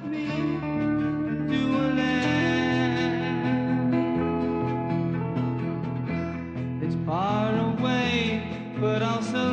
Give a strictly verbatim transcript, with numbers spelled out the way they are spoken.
me to a land. It's far away, but also